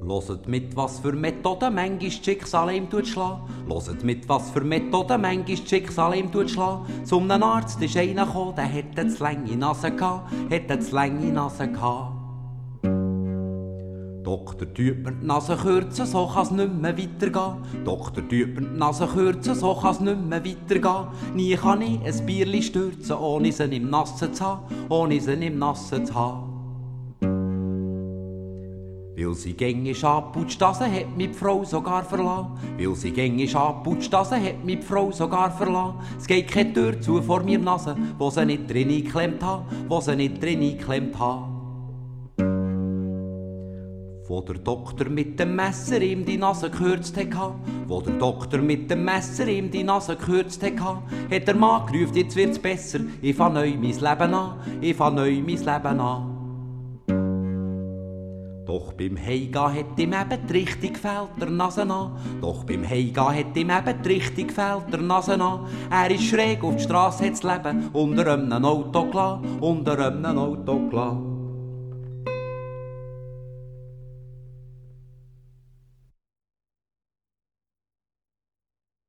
Loset mit, was für Methoden manchmal das Schicksal ihm schlagen. Loset mit, was für Methoden manchmal das Schicksal ihm schlagen. Zum Arzt ist einer gekommen, der hätte eine zu lange Nase gehabt, Doktor, tut mir die Nase kürzen, so kann's nicht mehr weitergehen. Doktor, tut mir die Nase kürzen, so kann's nicht mehr weitergehen. Nie kann ich ein Bierli stürzen, ohne sie im Nassen zu haben, Weil sie gängisch abputscht, hat mich die Frau sogar verlassen. Es geht keine Tür zu vor mir Nase, wo sie nicht drin geklemmt ha. Wo der Doktor mit dem Messer ihm die Nase gekürzt hat, hat der Mann gerufen, jetzt wird's besser, ich fang neu mein Leben an. Doch beim Heimgehen hat ihm eben die Richtung gefehlt, der Nase an. Er ist schräg auf die Strasse, hat das Leben unter einem Auto gelassen.